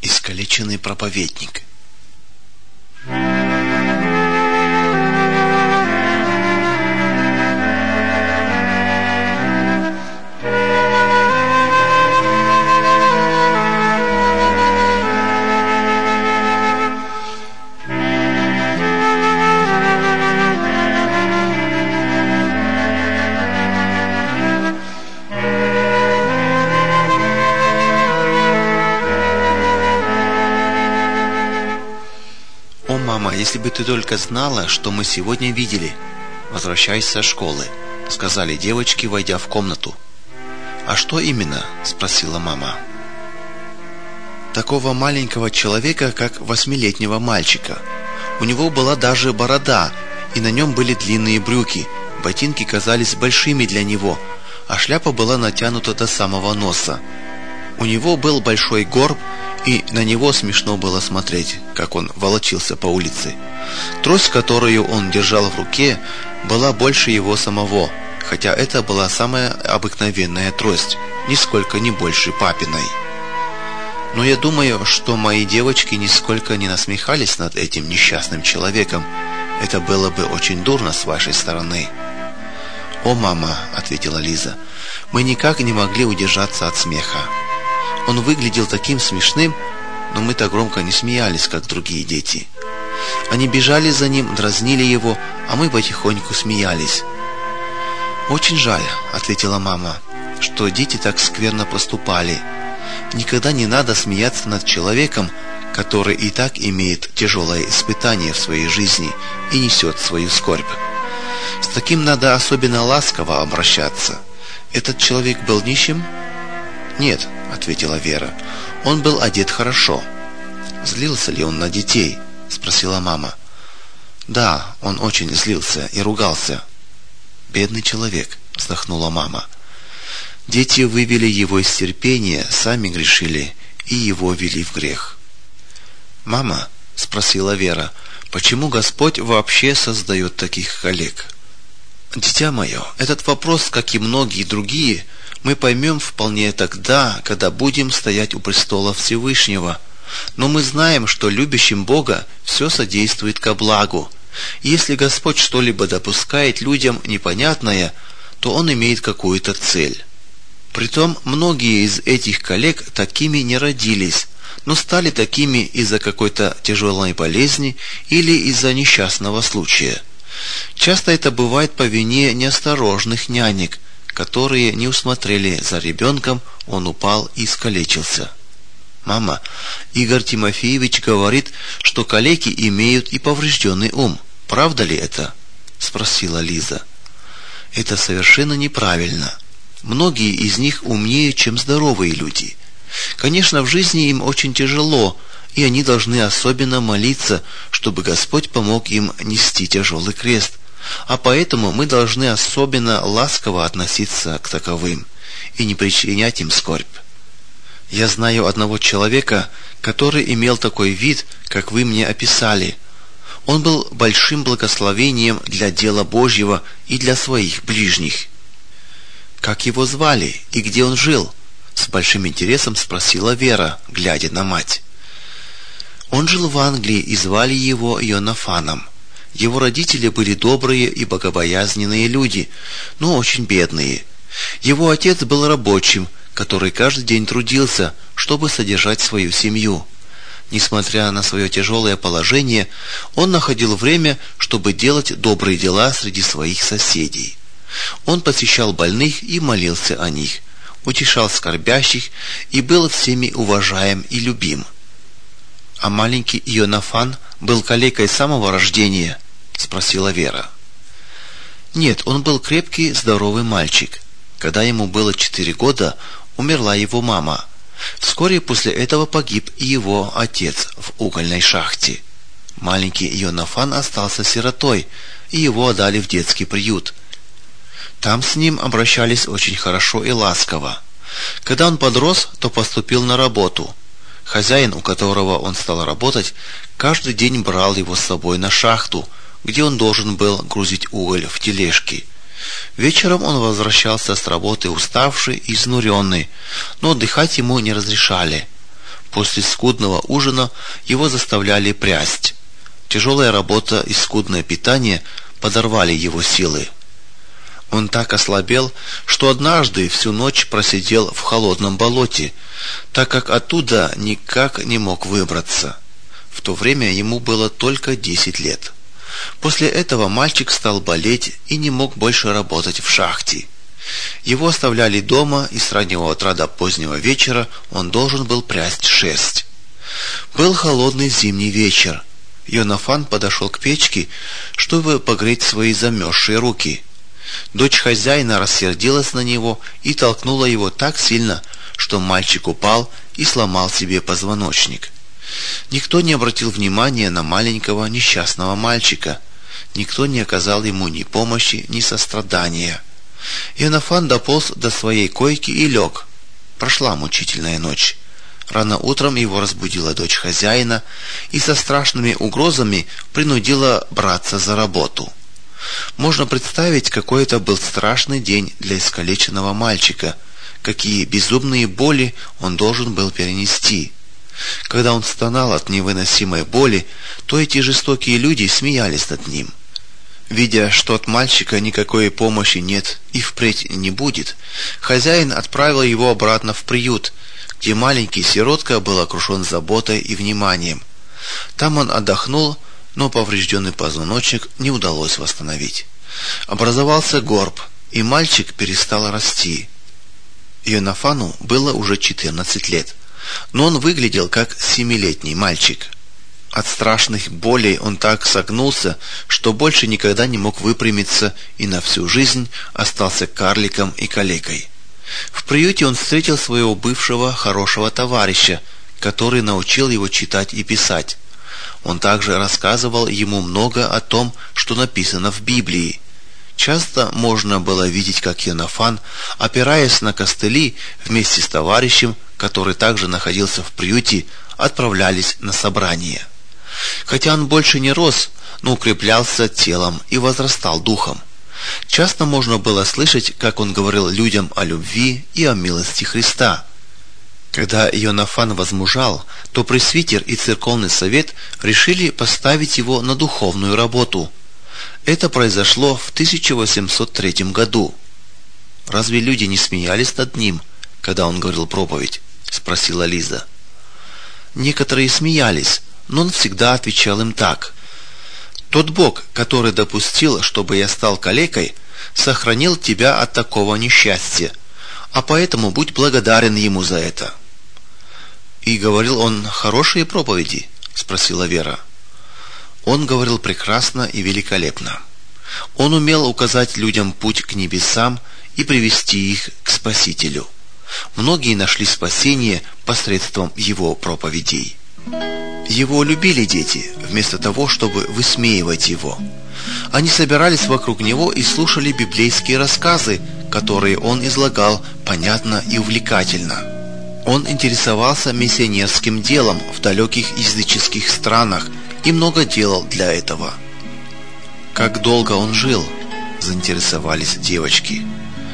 Искалеченный проповедник. «О, мама, если бы ты только знала, что мы сегодня видели. Возвращайся со школы», — сказали девочки, войдя в комнату. «А что именно?» — спросила мама. «Такого маленького человека, как 8-летнего мальчика. У него была даже борода, и на нем были длинные брюки. Ботинки казались большими для него, а шляпа была натянута до самого носа. У него был большой горб, и на него смешно было смотреть, как он волочился по улице. Трость, которую он держал в руке, была больше его самого, хотя это была самая обыкновенная трость, нисколько не больше папиной. Но я думаю, что мои девочки нисколько не насмехались над этим несчастным человеком. Это было бы очень дурно с вашей стороны». «О, мама», — ответила Лиза, — «мы никак не могли удержаться от смеха. Он выглядел таким смешным, но мы так громко не смеялись, как другие дети. Они бежали за ним, дразнили его, а мы потихоньку смеялись». «Очень жаль», — ответила мама, — «что дети так скверно поступали. Никогда не надо смеяться над человеком, который и так имеет тяжелое испытание в своей жизни и несет свою скорбь. С таким надо особенно ласково обращаться. Этот человек был нищим?» «Нет», — ответила Вера, — «он был одет хорошо». «Злился ли он на детей?» — спросила мама. «Да, он очень злился и ругался». «Бедный человек», — вздохнула мама. «Дети вывели его из терпения, сами грешили и его вели в грех». «Мама», — спросила Вера, — «почему Господь вообще создает таких коллег?» «Дитя мое, этот вопрос, как и многие другие, мы поймем вполне тогда, когда будем стоять у престола Всевышнего. Но мы знаем, что любящим Бога все содействует ко благу. И если Господь что-либо допускает людям непонятное, то Он имеет какую-то цель. Притом, многие из этих коллег такими не родились, но стали такими из-за какой-то тяжелой болезни или из-за несчастного случая. Часто это бывает по вине неосторожных нянек, которые не усмотрели за ребенком, он упал и искалечился. «Мама, Игорь Тимофеевич говорит, что калеки имеют и поврежденный ум. Правда ли это?» — спросила Лиза. «Это совершенно неправильно. Многие из них умнее, чем здоровые люди. Конечно, в жизни им очень тяжело, и они должны особенно молиться, чтобы Господь помог им нести тяжелый крест. А поэтому мы должны особенно ласково относиться к таковым и не причинять им скорбь. Я знаю одного человека, который имел такой вид, как вы мне описали. Он был большим благословением для дела Божьего и для своих ближних». «Как его звали и где он жил?» — с большим интересом спросила Вера, глядя на мать. «Он жил в Англии, и звали его Йонафаном. Его родители были добрые и богобоязненные люди, но очень бедные. Его отец был рабочим, который каждый день трудился, чтобы содержать свою семью. Несмотря на свое тяжелое положение, он находил время, чтобы делать добрые дела среди своих соседей. Он посещал больных и молился о них, утешал скорбящих и был всеми уважаем и любим». «А маленький Йонафан был калекой с самого рождения?» — спросила Вера. «Нет, он был крепкий, здоровый мальчик. Когда ему было 4 года, умерла его мама. Вскоре после этого погиб и его отец в угольной шахте. Маленький Йонафан остался сиротой, и его отдали в детский приют. Там с ним обращались очень хорошо и ласково. Когда он подрос, то поступил на работу. Хозяин, у которого он стал работать, каждый день брал его с собой на шахту, где он должен был грузить уголь в тележки. Вечером он возвращался с работы уставший и изнуренный, но отдыхать ему не разрешали. После скудного ужина его заставляли прясть. Тяжелая работа и скудное питание подорвали его силы. Он так ослабел, что однажды всю ночь просидел в холодном болоте, так как оттуда никак не мог выбраться. В то время ему было только 10 лет. После этого мальчик стал болеть и не мог больше работать в шахте. Его оставляли дома, и с раннего утра до позднего вечера он должен был прясть шерсть. Был холодный зимний вечер. Йонафан подошел к печке, чтобы погреть свои замерзшие руки. Дочь хозяина рассердилась на него и толкнула его так сильно, что мальчик упал и сломал себе позвоночник. Никто не обратил внимания на маленького несчастного мальчика. Никто не оказал ему ни помощи, ни сострадания. Йонафан дополз до своей койки и лег. Прошла мучительная ночь. Рано утром его разбудила дочь хозяина и со страшными угрозами принудила браться за работу. Можно представить, какой это был страшный день для искалеченного мальчика, какие безумные боли он должен был перенести. Когда он стонал от невыносимой боли, то эти жестокие люди смеялись над ним. Видя, что от мальчика никакой помощи нет и впредь не будет, хозяин отправил его обратно в приют, где маленький сиротка был окружен заботой и вниманием. Там он отдохнул, но поврежденный позвоночник не удалось восстановить. Образовался горб, и мальчик перестал расти. Йонафану было уже 14 лет, но он выглядел как 7-летний мальчик. От страшных болей он так согнулся, что больше никогда не мог выпрямиться и на всю жизнь остался карликом и калекой. В приюте он встретил своего бывшего хорошего товарища, который научил его читать и писать. Он также рассказывал ему много о том, что написано в Библии. Часто можно было видеть, как Йонафан, опираясь на костыли, вместе с товарищем, который также находился в приюте, отправлялись на собрание. Хотя он больше не рос, но укреплялся телом и возрастал духом. Часто можно было слышать, как он говорил людям о любви и о милости Христа. Когда Йонафан возмужал, то пресвитер и церковный совет решили поставить его на духовную работу. Это произошло в 1803 году. «Разве люди не смеялись над ним, когда он говорил проповедь?» — спросила Лиза. Некоторые смеялись, но он всегда отвечал им так: «Тот Бог, который допустил, чтобы я стал калекой, сохранил тебя от такого несчастья, а поэтому будь благодарен Ему за это». «И говорил он хорошие проповеди?» — спросила Вера. Он говорил прекрасно и великолепно. Он умел указать людям путь к небесам и привести их к Спасителю. Многие нашли спасение посредством его проповедей. Его любили дети, вместо того, чтобы высмеивать его. Они собирались вокруг него и слушали библейские рассказы, которые он излагал понятно и увлекательно. Он интересовался миссионерским делом в далеких языческих странах и много делал для этого. «Как долго он жил?» — заинтересовались девочки.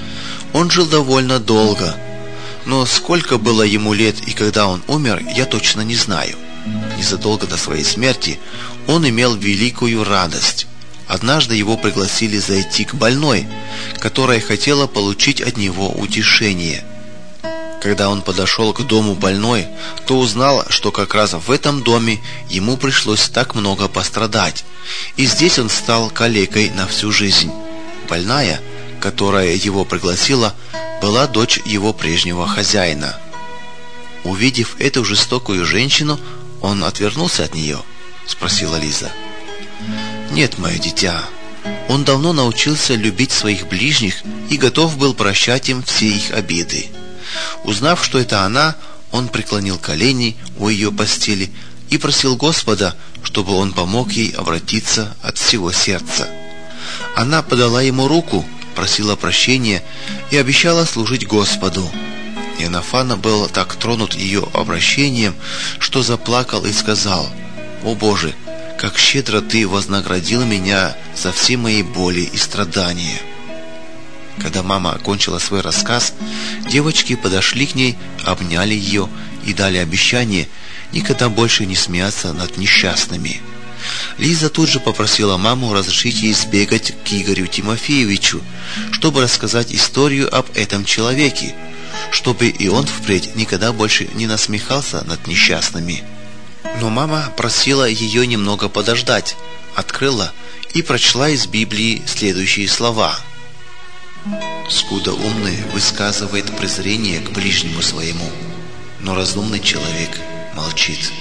Он жил довольно долго, но сколько было ему лет и когда он умер, я точно не знаю. Незадолго до своей смерти он имел великую радость. Однажды его пригласили зайти к больной, которая хотела получить от него утешение. Когда он подошел к дому больной, то узнал, что как раз в этом доме ему пришлось так много пострадать, и здесь он стал калекой на всю жизнь. Больная, которая его пригласила, была дочь его прежнего хозяина. Увидев эту жестокую женщину, он отвернулся от нее? — спросила Лиза. «Нет, мое дитя. Он давно научился любить своих ближних и готов был прощать им все их обиды. Узнав, что это она, он преклонил колени у ее постели и просил Господа, чтобы он помог ей обратиться от всего сердца. Она подала ему руку, просила прощения и обещала служить Господу. Йонафан был так тронут ее обращением, что заплакал и сказал: «О Боже, как щедро Ты вознаградил меня за все мои боли и страдания». Когда мама окончила свой рассказ, девочки подошли к ней, обняли ее и дали обещание никогда больше не смеяться над несчастными. Лиза тут же попросила маму разрешить ей сбегать к Игорю Тимофеевичу, чтобы рассказать историю об этом человеке, чтобы и он впредь никогда больше не насмехался над несчастными. Но мама просила ее немного подождать, открыла и прочла из Библии следующие слова: «Скудоумный высказывает презрение к ближнему своему, но разумный человек молчит».